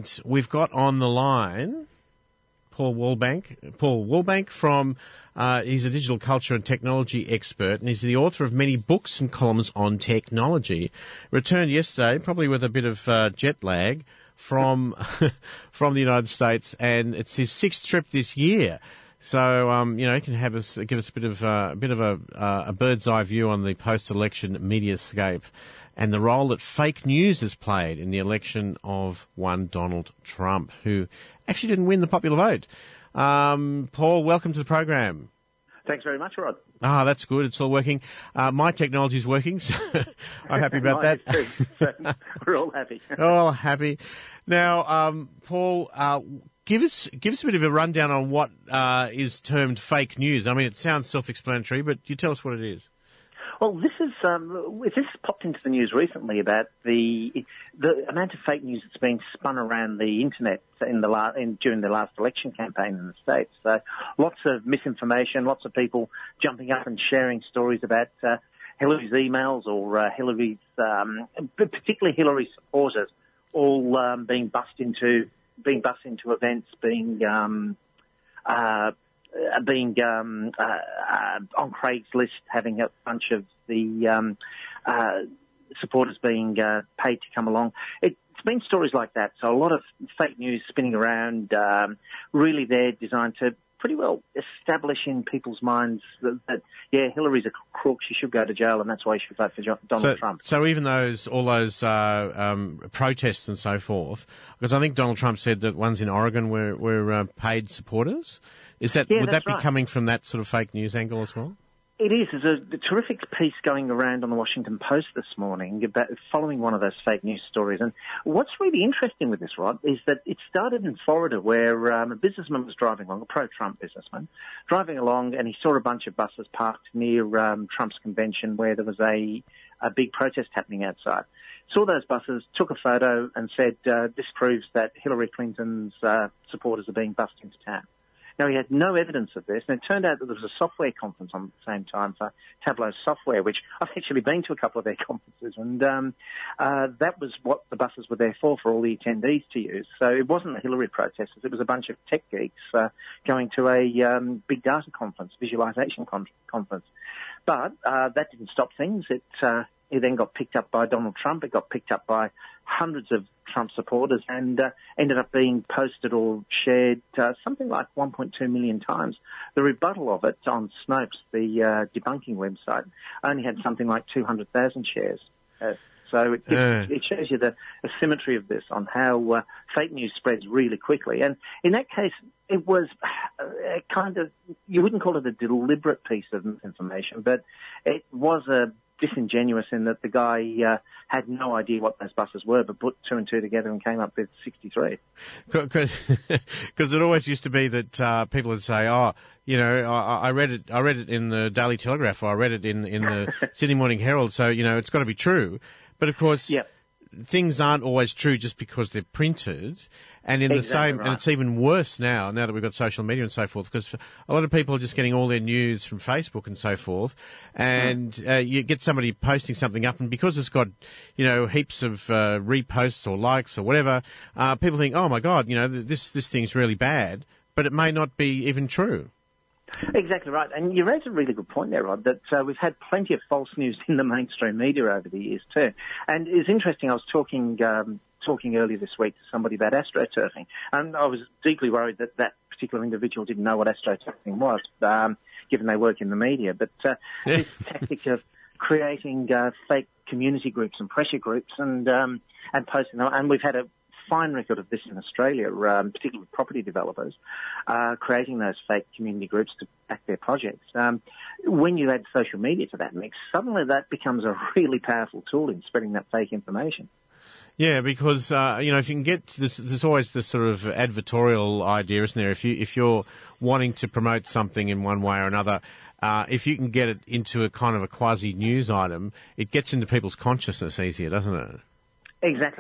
And we've got on the line Paul Wallbank. Paul Wallbank from, he's a digital culture and technology expert, and he's the author of many books and columns on technology. Returned yesterday, probably with a bit of jet lag from from the United States, and it's his 6th trip this year. So, he can give us a bit of a bird's eye view on the post-election mediascape and the role that fake news has played in the election of one Donald Trump, who actually didn't win the popular vote. Paul, welcome to the program. Thanks very much, Rod. Ah, that's good. It's all working. My technology's working, so I'm happy about that. Too. So we're all happy. All happy. Now, Paul, give us a bit of a rundown on what is termed fake news. I mean, it sounds self-explanatory, but you tell us what it is. Well, this popped into the news recently about the amount of fake news that's been spun around the internet during the last election campaign in the States. So lots of misinformation, lots of people jumping up and sharing stories about Hillary's emails or Hillary's, particularly Hillary's supporters, all being bussed into events, being on Craigslist, having a bunch of the supporters being paid to come along. It's been stories like that. So a lot of fake news spinning around. Really, they're designed to pretty well establish in people's minds that Hillary's a crook. She should go to jail, and that's why you should vote for Donald Trump. So even all those protests and so forth, because I think Donald Trump said that ones in Oregon were paid supporters. Would that be coming from that sort of fake news angle as well? It is. There's a terrific piece going around on the Washington Post this morning about following one of those fake news stories. And what's really interesting with this, Rod, is that it started in Florida where a businessman was driving along, a pro-Trump businessman, driving along, and he saw a bunch of buses parked near Trump's convention where there was a big protest happening outside. Saw those buses, took a photo, and said, this proves that Hillary Clinton's supporters are being bussed into town. Now, he had no evidence of this, and it turned out that there was a software conference on at the same time for Tableau Software, which I've actually been to a couple of their conferences, and that was what the buses were there for all the attendees to use. So it wasn't the Hillary protesters, it was a bunch of tech geeks going to a big data conference, visualization conference. But that didn't stop things. It then got picked up by Donald Trump. It got picked up by hundreds of Trump supporters and ended up being posted or shared something like 1.2 million times. The rebuttal of it on Snopes, the debunking website, only had something like 200,000 shares. So it shows you the asymmetry of this on how fake news spreads really quickly. And in that case, it was you wouldn't call it a deliberate piece of misinformation, but it was disingenuous in that the guy had no idea what those buses were, but put two and two together and came up with 63. Because it always used to be that people would say, I read it in the Daily Telegraph, or I read it in the Sydney Morning Herald, so, it's got to be true. But of course, things aren't always true just because they're printed. And in exactly and it's even worse now that we've got social media and so forth, because a lot of people are just getting all their news from Facebook and so forth. And you get somebody posting something up, and because it's got, heaps of reposts or likes or whatever, people think, oh my God, this thing's really bad, but it may not be even true. Exactly right. And you raise a really good point there, Rod, that we've had plenty of false news in the mainstream media over the years too. And it's interesting, I was talking earlier this week to somebody about astroturfing, and I was deeply worried that that particular individual didn't know what astroturfing was, given they work in the media. But this tactic of creating fake community groups and pressure groups and posting them, and we've had a fine record of this in Australia, particularly with property developers, creating those fake community groups to back their projects. When you add social media to that mix, suddenly that becomes a really powerful tool in spreading that fake information. Yeah, because if you can get this, there's always this sort of advertorial idea, isn't there? If you're wanting to promote something in one way or another, if you can get it into a kind of a quasi news item, it gets into people's consciousness easier, doesn't it? Exactly right.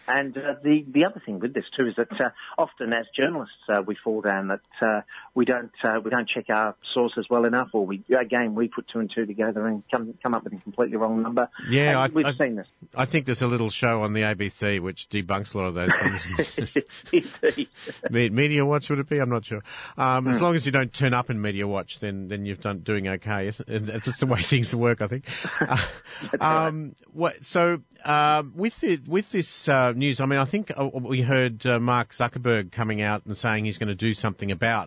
And the other thing with this too is that often as journalists we fall down that we don't check our sources well enough, or we put two and two together and come up with a completely wrong number. Yeah, we've seen this. I think there's a little show on the ABC which debunks a lot of those things. Indeed. Media Watch, would it be? I'm not sure. As long as you don't turn up in Media Watch, then you've doing okay. It's just the way things work, I think. With this news, I mean, I think we heard Mark Zuckerberg coming out and saying he's going to do something about,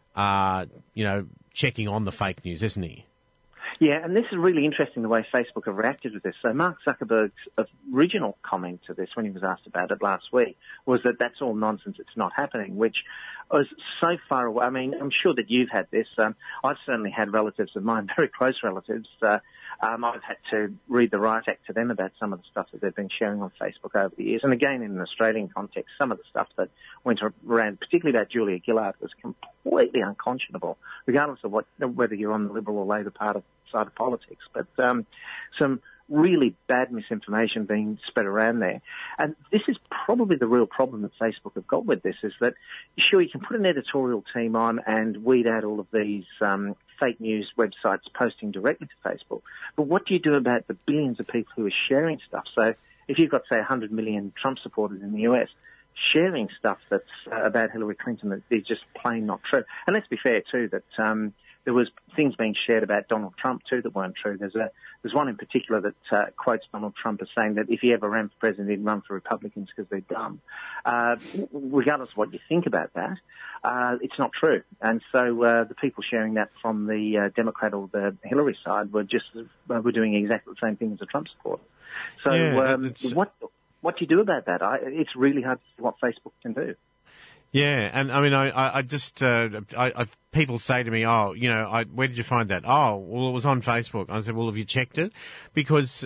checking on the fake news, isn't he? Yeah, and this is really interesting the way Facebook have reacted to this. So Mark Zuckerberg's original comment to this when he was asked about it last week was that that's all nonsense, it's not happening, which was so far away. I mean, I'm sure that you've had this. I've certainly had relatives of mine, very close relatives. I've had to read the riot act to them about some of the stuff that they've been sharing on Facebook over the years. And again, in an Australian context, some of the stuff that went around, particularly about Julia Gillard, was completely unconscionable, regardless of whether you're on the Liberal or Labor side of politics. But some really bad misinformation being spread around there. And this is probably the real problem that Facebook have got with this, is that, sure, you can put an editorial team on and weed out all of these fake news websites posting directly to Facebook. But what do you do about the billions of people who are sharing stuff? So if you've got, say, 100 million Trump supporters in the US sharing stuff that's about Hillary Clinton that is just plain not true. And let's be fair, too, that there was things being shared about Donald Trump, too, that weren't true. There's one in particular that quotes Donald Trump as saying that if he ever ran for president, he'd run for Republicans because they're dumb. Regardless of what you think about that, it's not true. And so the people sharing that from the Democrat or the Hillary side were doing exactly the same thing as the Trump supporter. So what do you do about that? It's really hard to see what Facebook can do. Yeah, and I mean, I just, people say to me, where did you find that? Oh, well, it was on Facebook. I said, well, have you checked it? Because,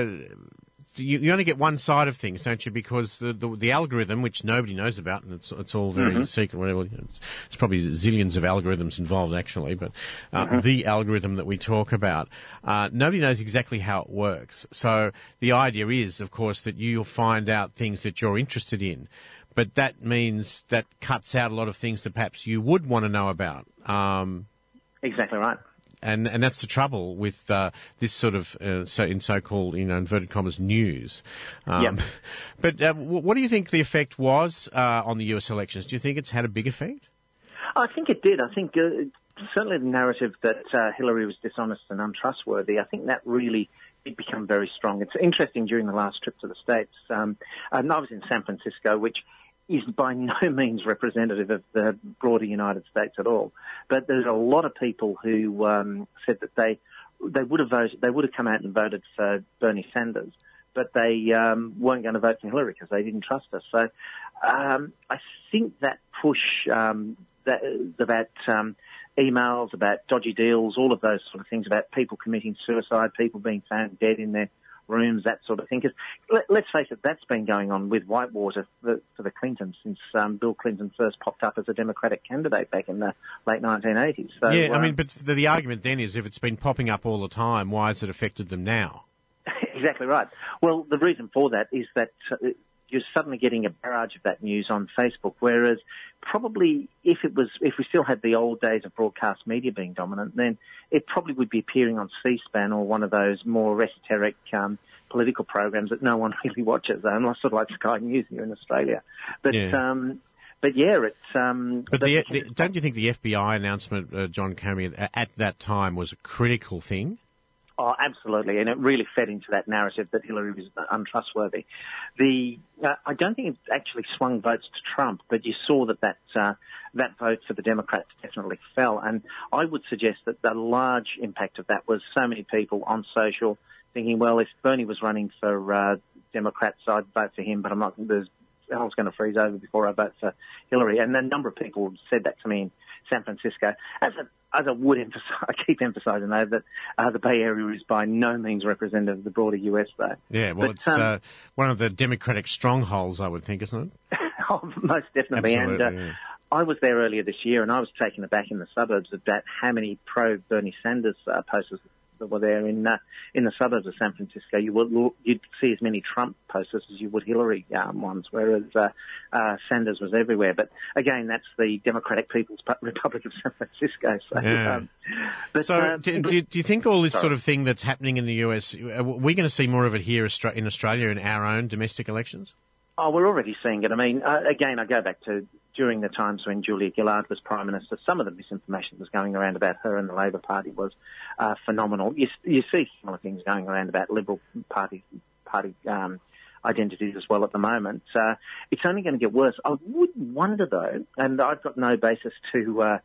you only get one side of things, don't you? Because the algorithm, which nobody knows about, and it's all very secret, whatever. It's probably zillions of algorithms involved, actually, but the algorithm that we talk about, nobody knows exactly how it works. So the idea is, of course, that you'll find out things that you're interested in. But that means that cuts out a lot of things that perhaps you would want to know about. Exactly right. And that's the trouble with this sort of so-called, inverted commas, news. Yep. But what do you think the effect was on the US elections? Do you think it's had a big effect? I think it did. I think certainly the narrative that Hillary was dishonest and untrustworthy, I think that really did become very strong. It's interesting, during the last trip to the States, and I was in San Francisco, which is by no means representative of the broader United States at all. But there's a lot of people who said that they would have come out and voted for Bernie Sanders, but they weren't going to vote for Hillary because they didn't trust her. So I think that push about emails, about dodgy deals, all of those sort of things, about people committing suicide, people being found dead in their rooms, that sort of thing. Because let's face it, that's been going on with Whitewater for the Clintons since Bill Clinton first popped up as a Democratic candidate back in the late 1980s. So, yeah, I mean, but the argument then is, if it's been popping up all the time, why has it affected them now? Exactly right. Well, the reason for that is that you're suddenly getting a barrage of that news on Facebook, whereas probably if we still had the old days of broadcast media being dominant, then it probably would be appearing on C-SPAN or one of those more esoteric political programs that no one really watches, unless sort of like Sky News here in Australia. But yeah. But don't you think the FBI announcement, John Comey, at that time was a critical thing? Oh, absolutely, and it really fed into that narrative that Hillary was untrustworthy. I don't think it actually swung votes to Trump, but you saw that vote for the Democrats definitely fell, and I would suggest that the large impact of that was so many people on social thinking, well, if Bernie was running for Democrats, I'd vote for him, but I'm not. Hell's going to freeze over before I vote for Hillary, and a number of people said that to me in San Francisco. As I would emphasize, I keep emphasising though that the Bay Area is by no means representative of the broader US, though. Yeah, well, it's one of the Democratic strongholds, I would think, isn't it? Oh, most definitely. Absolutely, and I was there earlier this year, and I was taken aback in the suburbs about how many pro-Bernie Sanders posters that were there in the suburbs of San Francisco, you'd see as many Trump posters as you would Hillary ones, whereas Sanders was everywhere. But again, that's the Democratic People's Republic of San Francisco. So, yeah. Do you think all this sort of thing that's happening in the US, are we going to see more of it here in Australia in our own domestic elections? Oh, we're already seeing it. I mean, again, I go back to during the times when Julia Gillard was Prime Minister, some of the misinformation that was going around about her and the Labor Party was phenomenal. You see similar things going around about Liberal Party identities as well at the moment. It's only going to get worse. I would wonder, though, and I've got no basis to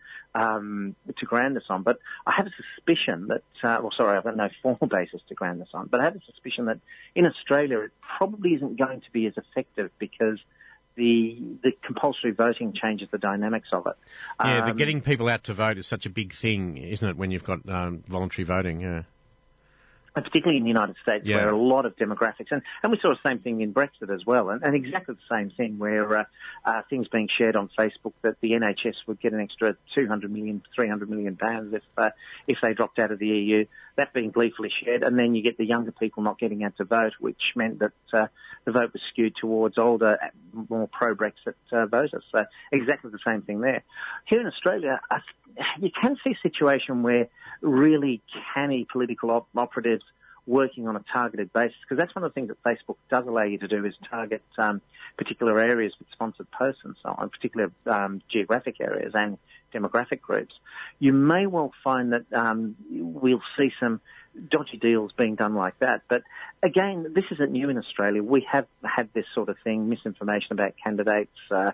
ground this on, but I have a suspicion that, I've got no formal basis to ground this on, but I have a suspicion that in Australia it probably isn't going to be as effective because the compulsory voting changes the dynamics of it. Yeah, the getting people out to vote is such a big thing, isn't it, when you've got voluntary voting, yeah. And particularly in the United States, where a lot of demographics, and we saw the same thing in Brexit as well, and exactly the same thing where things being shared on Facebook that the NHS would get an extra 200 million, 300 million pounds if they dropped out of the EU, that being gleefully shared, and then you get the younger people not getting out to vote, which meant that the vote was skewed towards older, more pro-Brexit voters. So exactly the same thing there. Here in Australia, you can see a situation where really canny political operatives working on a targeted basis, because that's one of the things that Facebook does allow you to do is target particular areas with sponsored posts and so on, particular geographic areas and demographic groups. You may well find that we'll see some dodgy deals being done like that. But again, this isn't new in Australia. We have had this sort of thing, misinformation about candidates,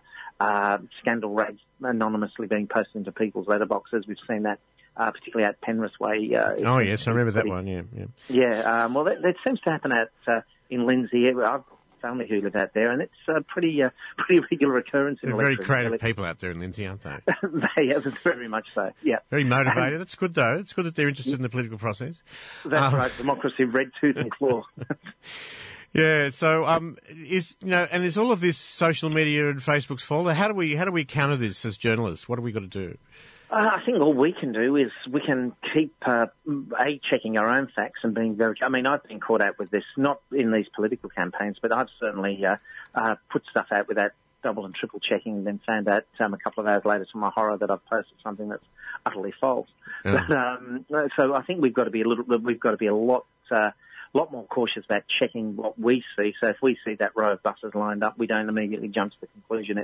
scandal rates anonymously being posted into people's letterboxes. We've seen that particularly at Penrith Way. Oh, yes, I remember that one, yeah. Yeah, well, that seems to happen in Lindsay. I've got family who live out there, and it's a pretty regular occurrence in They're very creative people out there in Lindsay, aren't they? They are, very much so, yeah. Very motivated. It's good, though. It's good that they're interested in the political process. That's right, democracy, red tooth and claw. Yeah, so and is all of this social media and Facebook's fault? How do we counter this as journalists? What have we got to do? I think all we can do is we can keep checking our own facts and being very. I mean, I've been caught out with this, not in these political campaigns, but I've certainly put stuff out without double and triple checking, and then found out a couple of hours later, to my horror, that I've posted something that's utterly false. Yeah. But, so I think we've got to be a lot more cautious about checking what we see. So if we see that row of buses lined up, we don't immediately jump to the conclusion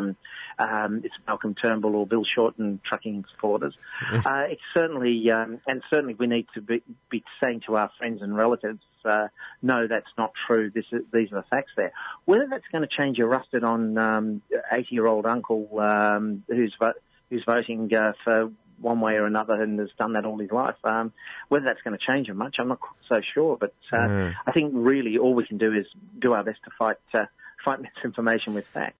it's Malcolm Turnbull or Bill Shorten trucking supporters. It's certainly, and certainly we need to be saying to our friends and relatives, no, that's not true. These are the facts there. Whether that's going to change your rusted on 80-year-old uncle who's voting for one way or another and has done that all his life. Whether that's going to change him much, I'm not so sure. But I think really all we can do is do our best to fight misinformation with facts.